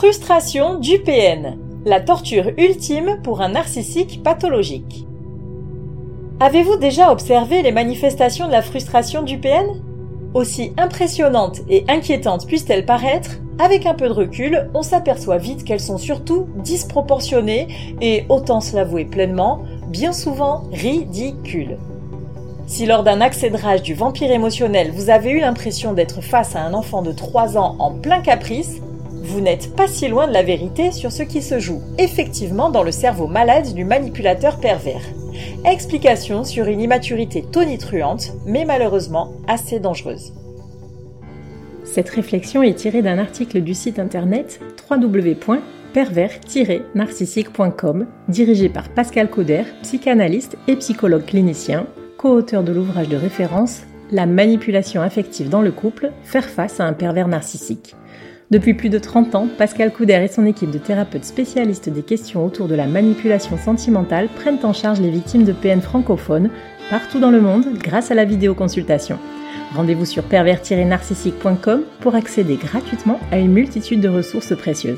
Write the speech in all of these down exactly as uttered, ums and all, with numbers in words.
Frustration du P N, la torture ultime pour un narcissique pathologique. Avez-vous déjà observé les manifestations de la frustration du P N ? Aussi impressionnantes et inquiétantes puissent-elles paraître, avec un peu de recul, on s'aperçoit vite qu'elles sont surtout disproportionnées et, autant se l'avouer pleinement, bien souvent ridicules. Si lors d'un accès de rage du vampire émotionnel, vous avez eu l'impression d'être face à un enfant de trois ans en plein caprice, vous n'êtes pas si loin de la vérité sur ce qui se joue effectivement dans le cerveau malade du manipulateur pervers. Explication sur une immaturité tonitruante, mais malheureusement assez dangereuse. Cette réflexion est tirée d'un article du site internet w w w point pervers tiret narcissique point com, dirigé par Pascal Cauder, psychanalyste et psychologue clinicien, co-auteur de l'ouvrage de référence « La manipulation affective dans le couple, faire face à un pervers narcissique ». Depuis plus de trente ans, Pascal Cauder et son équipe de thérapeutes spécialistes des questions autour de la manipulation sentimentale prennent en charge les victimes de P N francophones partout dans le monde grâce à la vidéoconsultation. Rendez-vous sur pervers tiret narcissique point com pour accéder gratuitement à une multitude de ressources précieuses.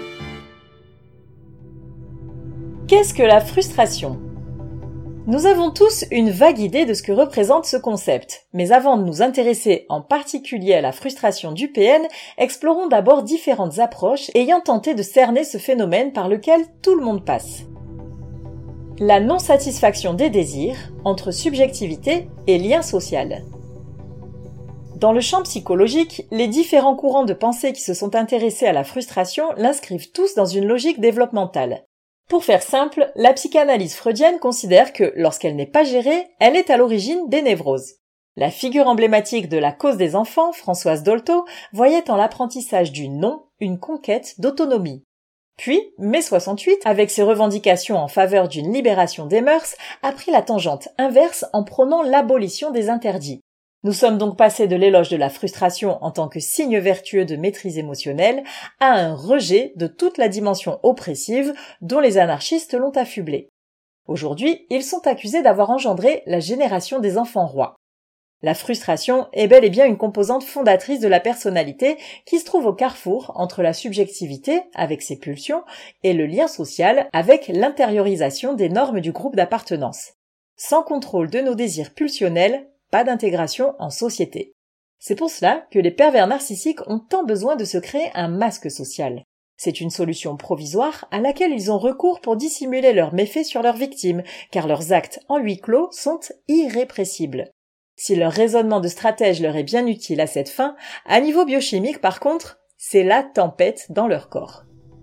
Qu'est-ce que la frustration ? Nous avons tous une vague idée de ce que représente ce concept, mais avant de nous intéresser en particulier à la frustration du P N, explorons d'abord différentes approches ayant tenté de cerner ce phénomène par lequel tout le monde passe. La non-satisfaction des désirs entre subjectivité et lien social. Dans le champ psychologique, les différents courants de pensée qui se sont intéressés à la frustration l'inscrivent tous dans une logique développementale. Pour faire simple, la psychanalyse freudienne considère que, lorsqu'elle n'est pas gérée, elle est à l'origine des névroses. La figure emblématique de la cause des enfants, Françoise Dolto, voyait en l'apprentissage du non une conquête d'autonomie. Puis, mai soixante-huit, avec ses revendications en faveur d'une libération des mœurs, a pris la tangente inverse en prônant l'abolition des interdits. Nous sommes donc passés de l'éloge de la frustration en tant que signe vertueux de maîtrise émotionnelle à un rejet de toute la dimension oppressive dont les anarchistes l'ont affublé. Aujourd'hui, ils sont accusés d'avoir engendré la génération des enfants rois. La frustration est bel et bien une composante fondatrice de la personnalité qui se trouve au carrefour entre la subjectivité, avec ses pulsions, et le lien social, avec l'intériorisation des normes du groupe d'appartenance. Sans contrôle de nos désirs pulsionnels, pas d'intégration en société. C'est pour cela que les pervers narcissiques ont tant besoin de se créer un masque social. C'est une solution provisoire à laquelle ils ont recours pour dissimuler leurs méfaits sur leurs victimes, car leurs actes en huis clos sont irrépressibles. Si leur raisonnement de stratège leur est bien utile à cette fin, à niveau biochimique par contre, c'est la tempête dans leur corps.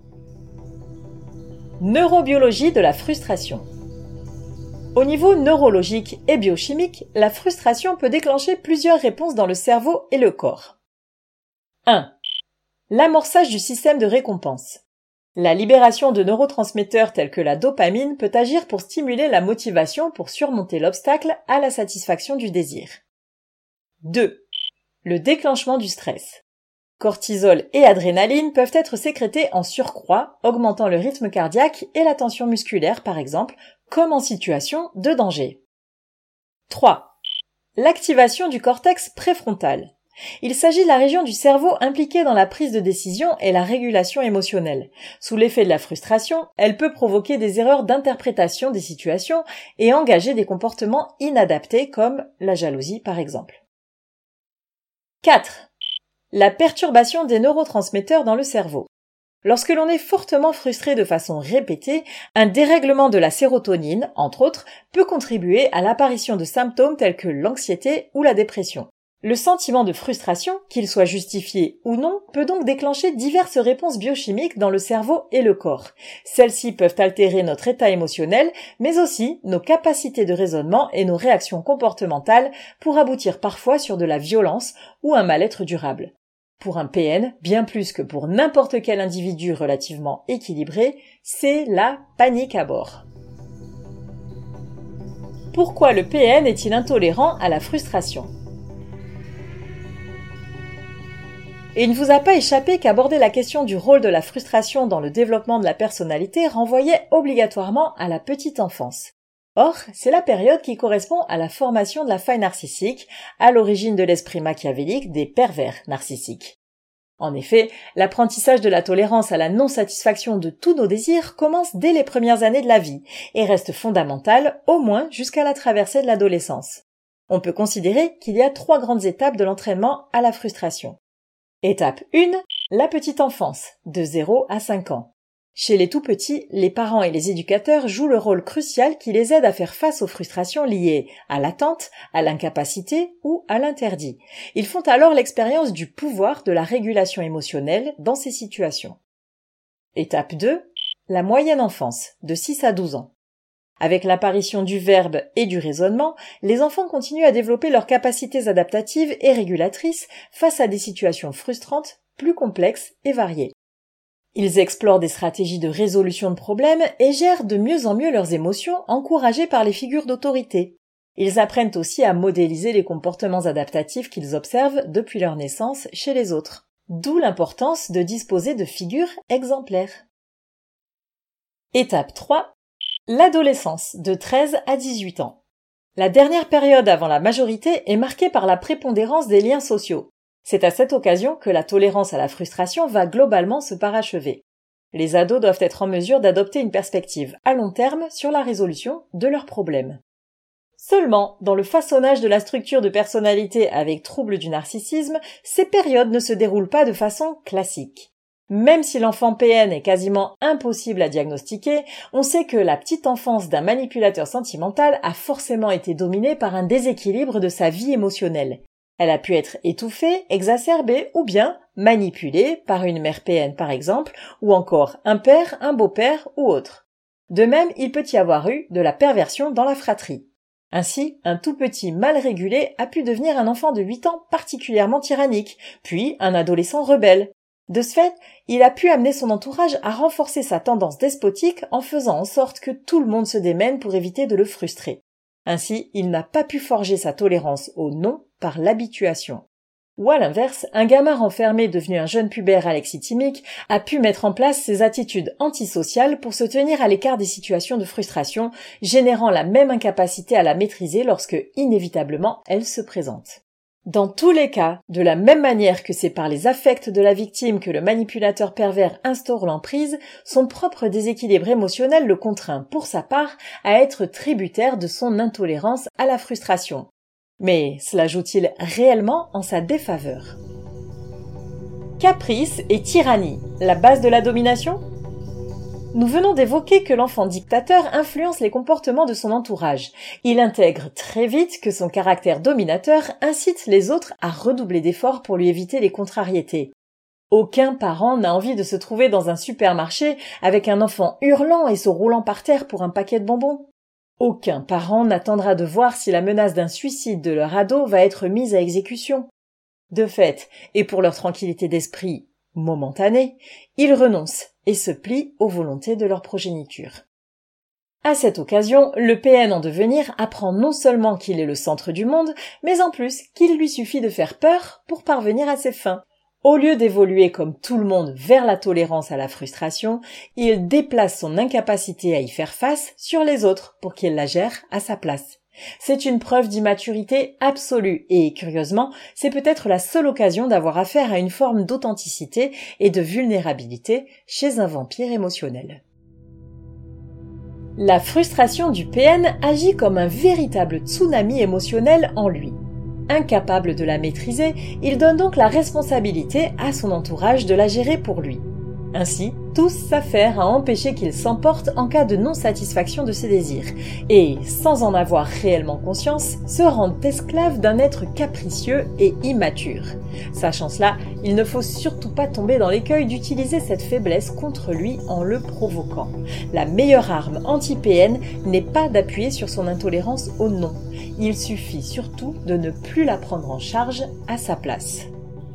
Neurobiologie de la frustration. Au niveau neurologique et biochimique, la frustration peut déclencher plusieurs réponses dans le cerveau et le corps. un. L'amorçage du système de récompense. La libération de neurotransmetteurs tels que la dopamine peut agir pour stimuler la motivation pour surmonter l'obstacle à la satisfaction du désir. deux. Le déclenchement du stress. Cortisol et adrénaline peuvent être sécrétés en surcroît, augmentant le rythme cardiaque et la tension musculaire par exemple, comme en situation de danger. trois. L'activation du cortex préfrontal. Il s'agit de la région du cerveau impliquée dans la prise de décision et la régulation émotionnelle. Sous l'effet de la frustration, elle peut provoquer des erreurs d'interprétation des situations et engager des comportements inadaptés comme la jalousie par exemple. quatre. La perturbation des neurotransmetteurs dans le cerveau. Lorsque l'on est fortement frustré de façon répétée, un dérèglement de la sérotonine, entre autres, peut contribuer à l'apparition de symptômes tels que l'anxiété ou la dépression. Le sentiment de frustration, qu'il soit justifié ou non, peut donc déclencher diverses réponses biochimiques dans le cerveau et le corps. Celles-ci peuvent altérer notre état émotionnel, mais aussi nos capacités de raisonnement et nos réactions comportementales pour aboutir parfois sur de la violence ou un mal-être durable. Pour un P N, bien plus que pour n'importe quel individu relativement équilibré, c'est la panique à bord. Pourquoi le P N est-il intolérant à la frustration ? Et il ne vous a pas échappé qu'aborder la question du rôle de la frustration dans le développement de la personnalité renvoyait obligatoirement à la petite enfance. Or, c'est la période qui correspond à la formation de la faille narcissique, à l'origine de l'esprit machiavélique des pervers narcissiques. En effet, l'apprentissage de la tolérance à la non-satisfaction de tous nos désirs commence dès les premières années de la vie et reste fondamental au moins jusqu'à la traversée de l'adolescence. On peut considérer qu'il y a trois grandes étapes de l'entraînement à la frustration. Étape un, la petite enfance, de zéro à cinq ans. Chez les tout-petits, les parents et les éducateurs jouent le rôle crucial qui les aide à faire face aux frustrations liées à l'attente, à l'incapacité ou à l'interdit. Ils font alors l'expérience du pouvoir de la régulation émotionnelle dans ces situations. Étape deux, la moyenne enfance, de six à douze ans. Avec l'apparition du verbe et du raisonnement, les enfants continuent à développer leurs capacités adaptatives et régulatrices face à des situations frustrantes, plus complexes et variées. Ils explorent des stratégies de résolution de problèmes et gèrent de mieux en mieux leurs émotions encouragées par les figures d'autorité. Ils apprennent aussi à modéliser les comportements adaptatifs qu'ils observent depuis leur naissance chez les autres. D'où l'importance de disposer de figures exemplaires. Étape trois. L'adolescence, de treize à dix-huit ans. La dernière période avant la majorité est marquée par la prépondérance des liens sociaux. C'est à cette occasion que la tolérance à la frustration va globalement se parachever. Les ados doivent être en mesure d'adopter une perspective à long terme sur la résolution de leurs problèmes. Seulement, dans le façonnage de la structure de personnalité avec trouble du narcissisme, ces périodes ne se déroulent pas de façon classique. Même si l'enfant P N est quasiment impossible à diagnostiquer, on sait que la petite enfance d'un manipulateur sentimental a forcément été dominée par un déséquilibre de sa vie émotionnelle. Elle a pu être étouffée, exacerbée ou bien manipulée par une mère P N par exemple, ou encore un père, un beau-père ou autre. De même, il peut y avoir eu de la perversion dans la fratrie. Ainsi, un tout petit mal régulé a pu devenir un enfant de huit ans particulièrement tyrannique, puis un adolescent rebelle. De ce fait, il a pu amener son entourage à renforcer sa tendance despotique en faisant en sorte que tout le monde se démène pour éviter de le frustrer. Ainsi, il n'a pas pu forger sa tolérance au non par l'habituation. Ou à l'inverse, un gamin renfermé devenu un jeune pubère alexithymique a pu mettre en place ses attitudes antisociales pour se tenir à l'écart des situations de frustration, générant la même incapacité à la maîtriser lorsque, inévitablement, elle se présente. Dans tous les cas, de la même manière que c'est par les affects de la victime que le manipulateur pervers instaure l'emprise, son propre déséquilibre émotionnel le contraint, pour sa part, à être tributaire de son intolérance à la frustration. Mais cela joue-t-il réellement en sa défaveur ? Caprice et tyrannie, la base de la domination ? Nous venons d'évoquer que l'enfant dictateur influence les comportements de son entourage. Il intègre très vite que son caractère dominateur incite les autres à redoubler d'efforts pour lui éviter les contrariétés. Aucun parent n'a envie de se trouver dans un supermarché avec un enfant hurlant et se roulant par terre pour un paquet de bonbons. Aucun parent n'attendra de voir si la menace d'un suicide de leur ado va être mise à exécution. De fait, et pour leur tranquillité d'esprit momentanée, ils renoncent et se plient aux volontés de leur progéniture. À cette occasion, le P N en devenir apprend non seulement qu'il est le centre du monde, mais en plus qu'il lui suffit de faire peur pour parvenir à ses fins. Au lieu d'évoluer comme tout le monde vers la tolérance à la frustration, il déplace son incapacité à y faire face sur les autres pour qu'ils la gèrent à sa place. C'est une preuve d'immaturité absolue et, curieusement, c'est peut-être la seule occasion d'avoir affaire à une forme d'authenticité et de vulnérabilité chez un vampire émotionnel. La frustration du P N agit comme un véritable tsunami émotionnel en lui. Incapable de la maîtriser, il donne donc la responsabilité à son entourage de la gérer pour lui. Ainsi, tous s'affairent à empêcher qu'il s'emporte en cas de non-satisfaction de ses désirs, et, sans en avoir réellement conscience, se rendent esclaves d'un être capricieux et immature. Sachant cela, il ne faut surtout pas tomber dans l'écueil d'utiliser cette faiblesse contre lui en le provoquant. La meilleure arme anti-P N n'est pas d'appuyer sur son intolérance au non. Il suffit surtout de ne plus la prendre en charge à sa place.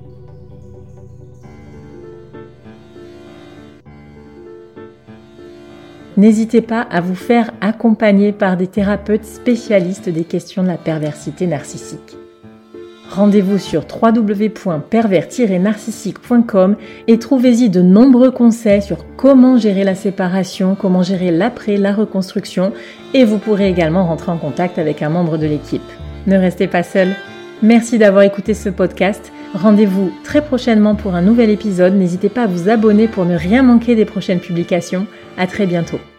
N'hésitez pas à vous faire accompagner par des thérapeutes spécialistes des questions de la perversité narcissique. Rendez-vous sur w w w point pervers tiret narcissique point com et trouvez-y de nombreux conseils sur comment gérer la séparation, comment gérer l'après, la reconstruction, et vous pourrez également rentrer en contact avec un membre de l'équipe. Ne restez pas seul. Merci d'avoir écouté ce podcast. Rendez-vous très prochainement pour un nouvel épisode. N'hésitez pas à vous abonner pour ne rien manquer des prochaines publications. À très bientôt.